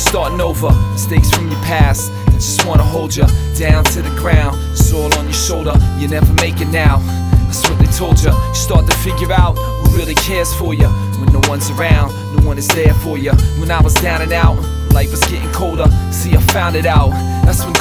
starting over. Mistakes from your past that just wanna hold you down to the ground. It's all on your shoulder, you never make it now. That's what they told you. You start to figure out who really cares for you. When no one's around, no one is there for you. When I was down and out, life was getting colder. See, I found it out. That's when